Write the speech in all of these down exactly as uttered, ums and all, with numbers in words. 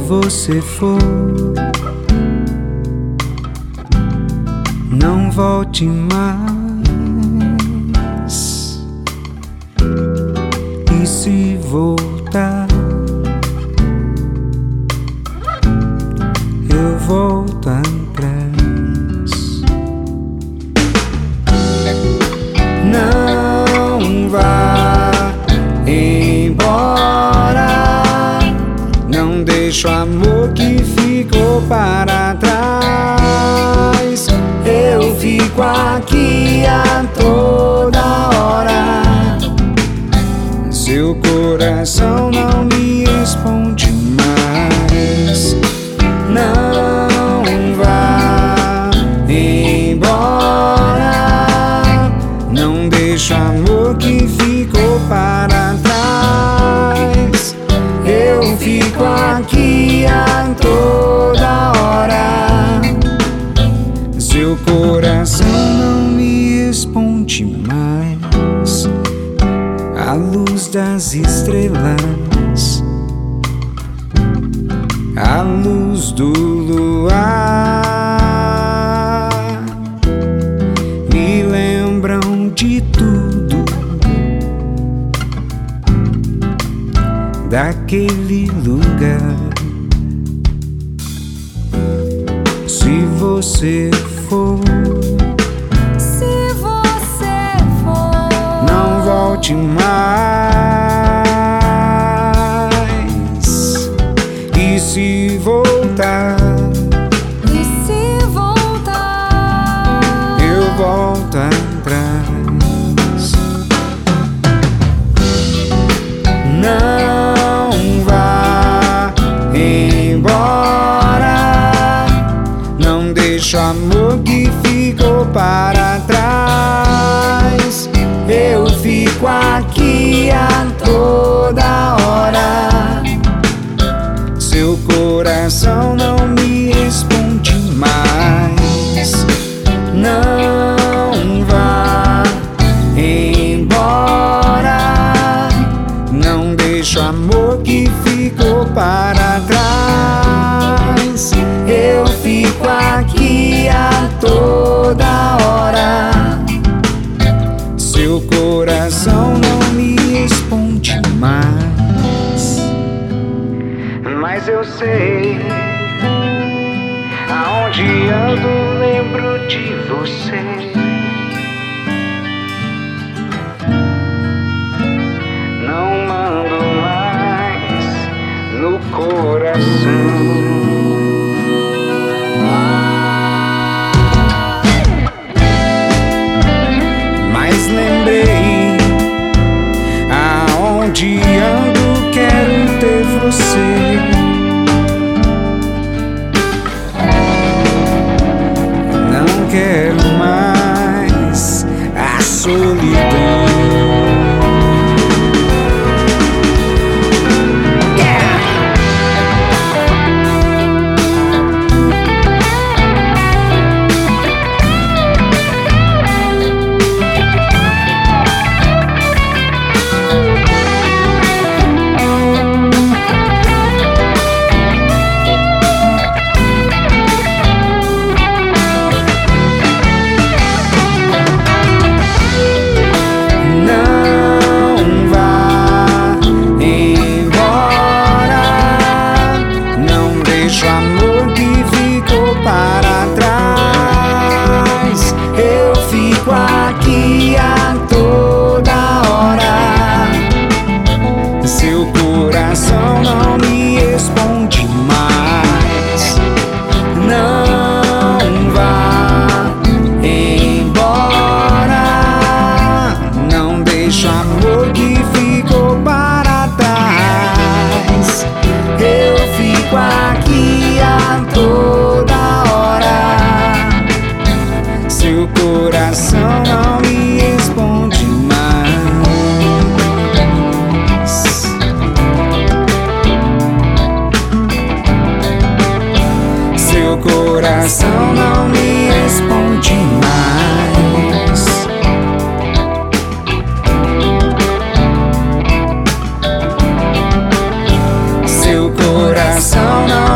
você for, não volte mais. E se voltar, eu volto atrás. Não vá embora, não deixe o amor que ficou para trás. Eu fico aqui a toda hora. Seu coração não me responde mais. Não vá embora, não deixe o amor que ficou para trás. Eu fico aqui a toda hora. Seu coração não me responde mais. A luz das estrelas, a luz do luar, me lembram de tudo, daquele lugar. Se você for, se você for, não volte mais. E se voltar, e se voltar, eu volto atrás. Não vá embora, não deixe o amor que ficou para trás. Eu fico aqui a toda hora. Seu coração não me responde mais. Não vá embora, não deixe o amor que ficou para trás. Eu fico aqui a toda hora. Seu coração não me responde mais. Mas eu sei, aonde ando lembro de você. Não mando mais no coração. Mas lembrei, aonde ando quero ter você. Não quero mais a solidão. Coração não me responde mais. Seu coração não me responde mais. Seu coração não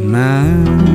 na